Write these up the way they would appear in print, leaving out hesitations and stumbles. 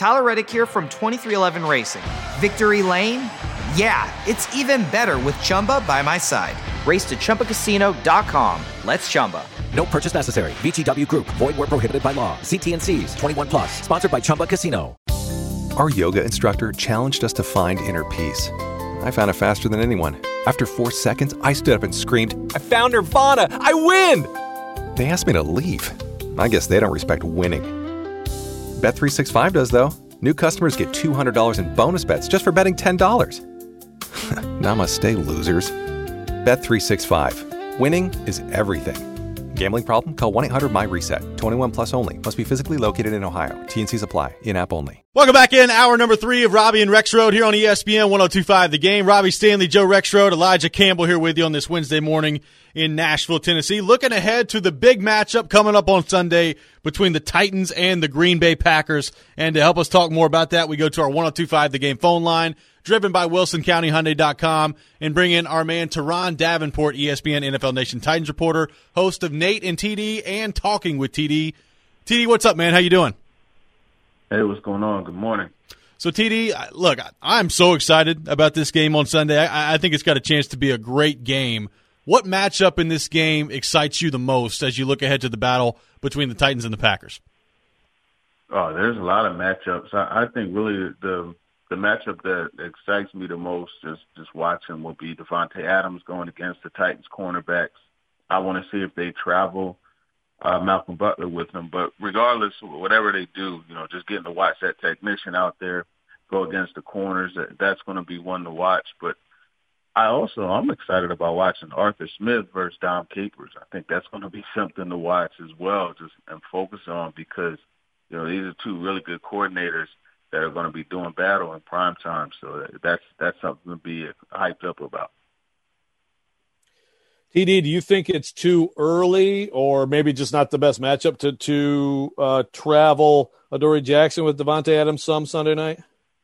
Tyler Reddick here from 2311 Racing. Victory Lane? Yeah, it's even better with Chumba by my side. Race to ChumbaCasino.com. Let's Chumba. No purchase necessary. VGW Group. Void where prohibited by law. See T&Cs. 21 plus. Sponsored by Chumba Casino. Our yoga instructor challenged us to find inner peace. I found it faster than anyone. After 4 seconds, I stood up and screamed, "I found Nirvana! I win!" They asked me to leave. I guess they don't respect winning. Bet365 does, though. New customers get $200 in bonus bets just for betting $10. Namaste, losers. Bet365. Winning is everything. Gambling problem? Call 1-800-MY-RESET. 21 plus only. Must be physically located in Ohio. T&Cs apply. In-app only. Welcome back in. Hour number 3 of Robbie and Rexroad here on ESPN 102.5 The Game. Robbie Stanley, Joe Rexroad, Elijah Campbell here with you on this Wednesday morning in Nashville, Tennessee. Looking ahead to the big matchup coming up on Sunday between the Titans and the Green Bay Packers. And to help us talk more about that, we go to our 102.5 The Game phone line, driven by WilsonCountyHyundai.com, and bring in our man Teron Davenport, ESPN NFL Nation Titans reporter, host of Nate and TD and Talking with TD. TD, what's up, man? How you doing? Hey, what's going on? Good morning. So, TD, look, I'm so excited about this game on Sunday. I think it's got a chance to be a great game. What matchup in this game excites you the most as you look ahead to the battle between the Titans and the Packers? Oh, there's a lot of matchups. I think really the matchup that excites me the most, just watching, will be Devontae Adams going against the Titans cornerbacks. I want to see if they travel Malcolm Butler with them. But regardless, whatever they do, just getting to watch that technician out there go against the corners, that's going to be one to watch. But I'm excited about watching Arthur Smith versus Dom Capers. I think that's going to be something to watch as well, and focus on, because these are two really good coordinators that are going to be doing battle in prime time. So that's something to be hyped up about. TD, do you think it's too early, or maybe just not the best matchup to travel Adoree Jackson with Devontae Adams some Sunday night?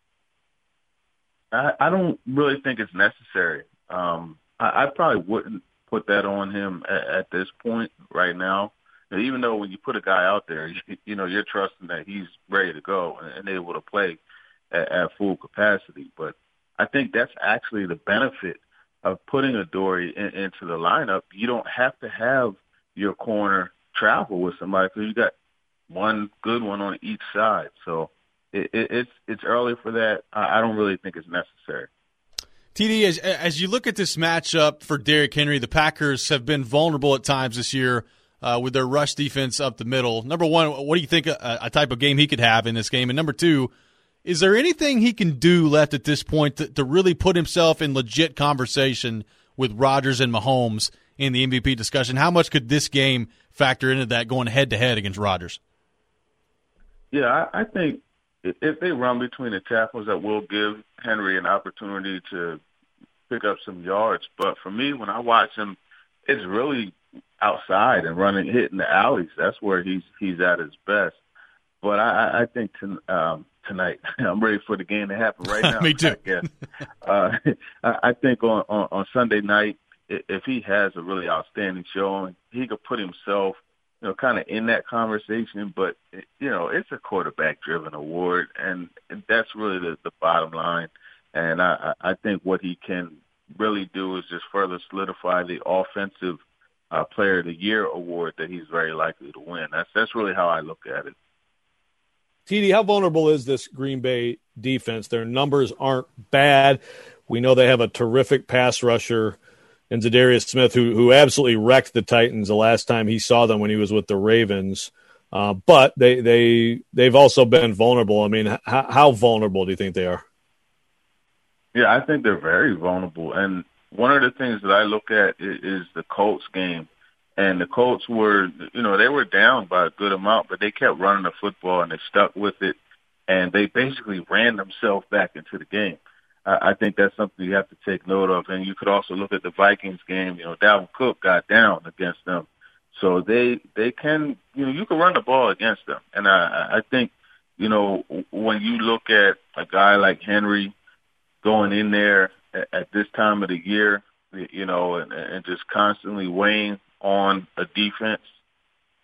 I don't really think it's necessary. I probably wouldn't put that on him at this point right now. Even though when you put a guy out there, you're trusting that he's ready to go and able to play at full capacity. But I think that's actually the benefit of putting Adoree into the lineup. You don't have to have your corner travel with somebody, because you got one good one on each side. So it's early for that. I don't really think it's necessary. TD, as you look at this matchup for Derrick Henry, the Packers have been vulnerable at times this year with their rush defense up the middle. Number one, what do you think a type of game he could have in this game? And number two, is there anything he can do left at this point to really put himself in legit conversation with Rodgers and Mahomes in the MVP discussion? How much could this game factor into that, going head-to-head against Rodgers? Yeah, I think if they run between the tackles, that will give Henry an opportunity to pick up some yards. But for me, when I watch him, it's really outside and hitting the alleys. That's where he's at his best. But I think tonight, I'm ready for the game to happen right now. Me too. I think on Sunday night, if he has a really outstanding showing, he could put himself, kind of in that conversation. But, it's a quarterback-driven award, and that's really the bottom line. And I think what he can really do is just further solidify the offensive Player of the Year award that he's very likely to win. That's really how I look at it. TD, how vulnerable is this Green Bay defense? Their numbers aren't bad. We know they have a terrific pass rusher in Zadarius Smith, who absolutely wrecked the Titans the last time he saw them when he was with the Ravens. But they've also been vulnerable. I mean, how vulnerable do you think they are? Yeah, I think they're very vulnerable. And one of the things that I look at is the Colts game. And the Colts were, they were down by a good amount, but they kept running the football and they stuck with it. And they basically ran themselves back into the game. I think that's something you have to take note of. And you could also look at the Vikings game. Dalvin Cook got down against them. So they can, you can run the ball against them. And I think, when you look at a guy like Henry going in there at this time of the year, and just constantly weighing on a defense,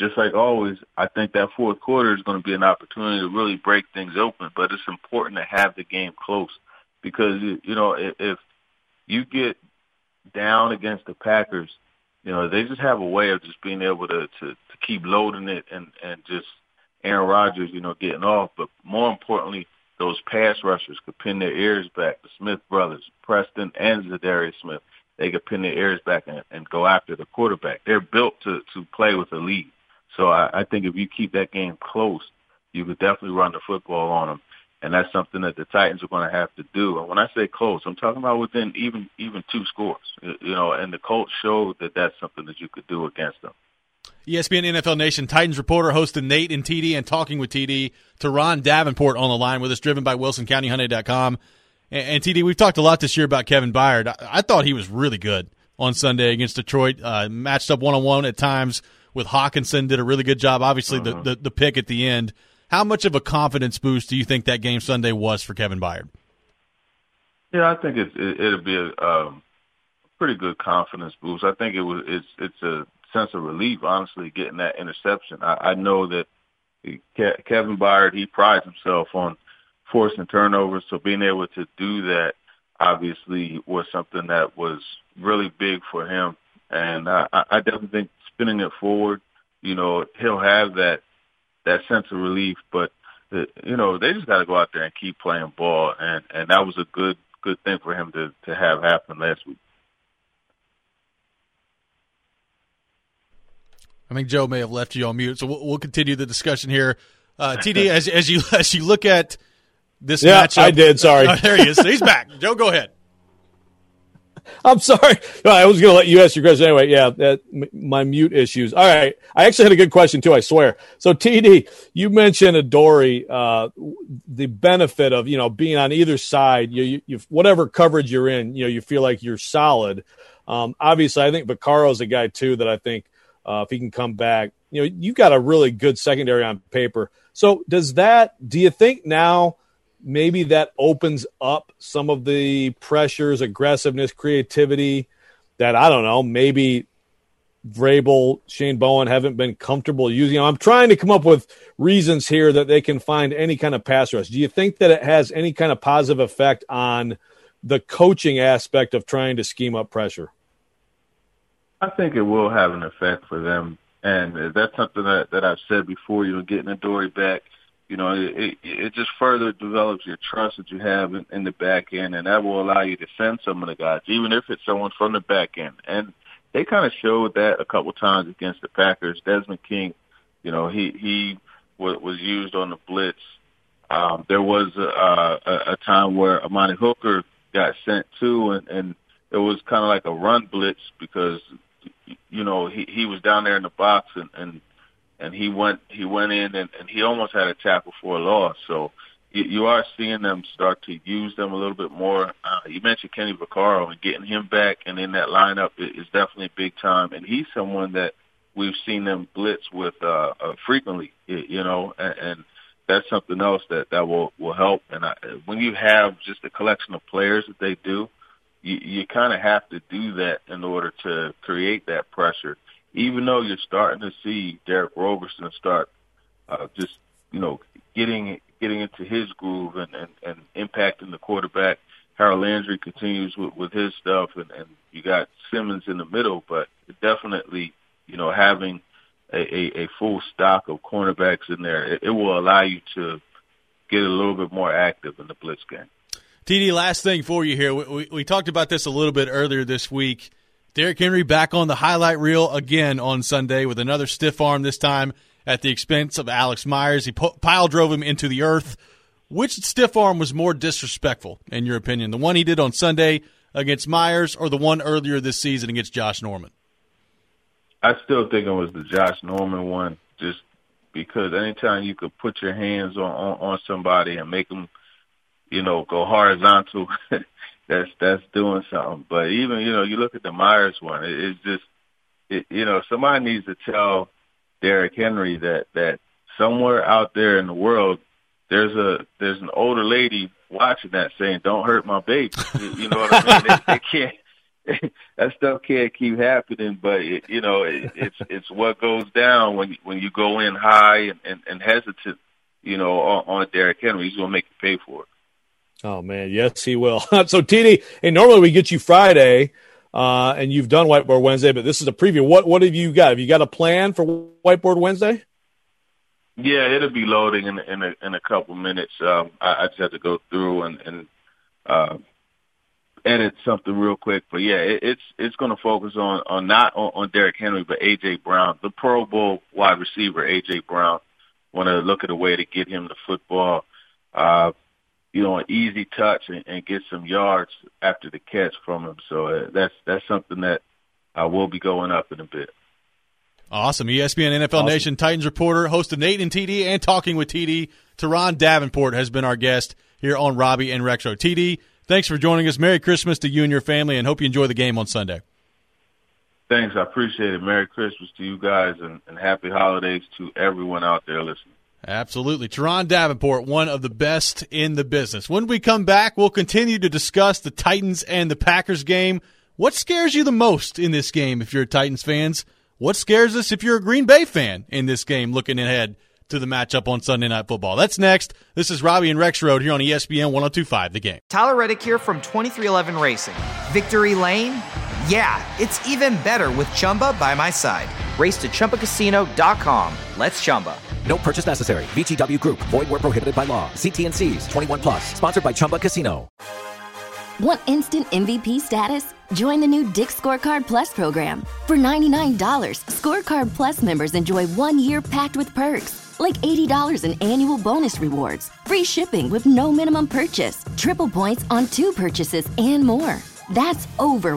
just like always, I think that fourth quarter is going to be an opportunity to really break things open. But it's important to have the game close because, if you get down against the Packers, they just have a way of just being able to keep loading it and just Aaron Rodgers, getting off. But more importantly, those pass rushers could pin their ears back. The Smith brothers, Preston and Zadarius Smith, they could pin their ears back and go after the quarterback. They're built to play with the lead. So I think if you keep that game close, you could definitely run the football on them. And that's something that the Titans are going to have to do. And when I say close, I'm talking about within even 2 scores. And the Colts showed that that's something that you could do against them. ESPN NFL Nation Titans reporter hosting Nate and TD and talking with TD. Teron Davenport on the line with us, driven by WilsonCountyHyundai.com. And TD, we've talked a lot this year about Kevin Byard. I thought he was really good on Sunday against Detroit. Matched up one-on-one at times with Hawkinson, did a really good job. Obviously, the pick at the end. How much of a confidence boost do you think that game Sunday was for Kevin Byard? Yeah, I think it'll be a pretty good confidence boost. I think it's a sense of relief, honestly, getting that interception. I know that Kevin Byard, he prides himself on forcing turnovers, so being able to do that obviously was something that was really big for him. And I definitely think spinning it forward, he'll have that sense of relief, but they just got to go out there and keep playing ball, and that was a good thing for him to have happen last week. I think Joe may have left you on mute, so we'll continue the discussion here. TD, as you look at this matchup, I did. Sorry, there he is. He's back. Joe, go ahead. I'm sorry. No, I was going to let you ask your question anyway. Yeah, my mute issues. All right. I actually had a good question, too, I swear. So, TD, you mentioned Adoree', the benefit of, being on either side, you whatever coverage you're in, you feel like you're solid. Obviously, I think Vaccaro's a guy, too, that I think if he can come back, you've got a really good secondary on paper. So, do you think now maybe that opens up some of the pressures, aggressiveness, creativity that, I don't know, maybe Vrabel, Shane Bowen haven't been comfortable using? I'm trying to come up with reasons here that they can find any kind of pass rush. Do you think that it has any kind of positive effect on the coaching aspect of trying to scheme up pressure? I think it will have an effect for them. And that's something that I've said before, getting Adoree' back. It just further develops your trust that you have in the back end, and that will allow you to send some of the guys, even if it's someone from the back end. And they kind of showed that a couple times against the Packers. Desmond King, he was used on the blitz. There was a time where Amani Hooker got sent too, and it was kind of like a run blitz because, he was down there in the box and he went in and he almost had a tackle for a loss. So you are seeing them start to use them a little bit more. You mentioned Kenny Vaccaro, and getting him back and in that lineup is definitely big time. And he's someone that we've seen them blitz with frequently, and that's something else that will help. And when you have just a collection of players that they do, you kind of have to do that in order to create that pressure. Even though you're starting to see Derek Roberson start just, getting into his groove and impacting the quarterback. Harold Landry continues with his stuff, and you got Simmons in the middle, but definitely, having a full stock of cornerbacks in there, it will allow you to get a little bit more active in the blitz game. TD, last thing for you here. We talked about this a little bit earlier this week. Derrick Henry back on the highlight reel again on Sunday with another stiff arm, this time at the expense of Alex Myers. He pile drove him into the earth. Which stiff arm was more disrespectful, in your opinion? The one he did on Sunday against Myers or the one earlier this season against Josh Norman? I still think it was the Josh Norman one, just because anytime you could put your hands on somebody and make them, go horizontal, that's doing something. But even, you look at the Myers one, it's just, somebody needs to tell Derrick Henry that somewhere out there in the world, there's an older lady watching that saying, "Don't hurt my baby." You know what I mean? that stuff can't keep happening. But it's what goes down when you go in high and hesitant, on Derrick Henry. He's gonna make you pay for it. Oh man, yes he will. So TD, and normally we get you Friday, and you've done Whiteboard Wednesday, but this is a preview. What have you got? Have you got a plan for Whiteboard Wednesday? Yeah, it'll be loading in a couple minutes. I just have to go through and edit something real quick. But yeah, it's going to focus on not on Derrick Henry, but A.J. Brown, the Pro Bowl wide receiver A.J. Brown. Want to look at a way to get him the football, an easy touch and get some yards after the catch from him. So that's something that will be going up in a bit. Awesome. ESPN NFL Nation Titans reporter, host of Nate and TD and Talking with TD, Teron Davenport has been our guest here on Robbie and Rexro. TD, thanks for joining us. Merry Christmas to you and your family, and hope you enjoy the game on Sunday. Thanks. I appreciate it. Merry Christmas to you guys, and happy holidays to everyone out there listening. Absolutely. Teron Davenport, one of the best in the business. When we come back, we'll continue to discuss the Titans and the Packers game. What scares you the most in this game if you're a Titans fans? What scares us if you're a Green Bay fan in this game looking ahead to the matchup on Sunday Night Football? That's next. This is Robbie and Rex Road here on ESPN 102.5 The Game. Tyler Reddick here from 2311 Racing. Victory Lane? Yeah, it's even better with Chumba by my side. Race to ChumbaCasino.com. Let's Chumba. No purchase necessary. VGW Group. Void where prohibited by law. See T&Cs. 21+. Sponsored by Chumba Casino. Want instant MVP status? Join the new Dick's Scorecard Plus program. For $99, Scorecard Plus members enjoy 1 year packed with perks, like $80 in annual bonus rewards, free shipping with no minimum purchase, triple points on 2 purchases, and more. That's over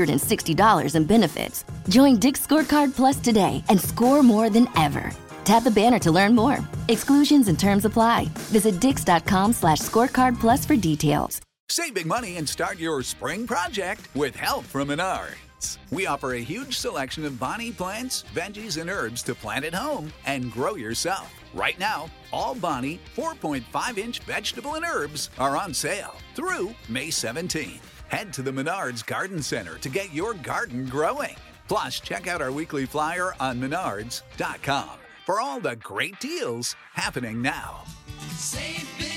$160 in benefits. Join Dick's Scorecard Plus today and score more than ever. Tap the banner to learn more. Exclusions and terms apply. Visit Dix.com/scorecard plus for details. Save big money and start your spring project with help from Menards. We offer a huge selection of Bonnie plants, veggies, and herbs to plant at home and grow yourself. Right now, all Bonnie 4.5-inch vegetable and herbs are on sale through May 17th. Head to the Menards Garden Center to get your garden growing. Plus, check out our weekly flyer on menards.com for all the great deals happening now. Save big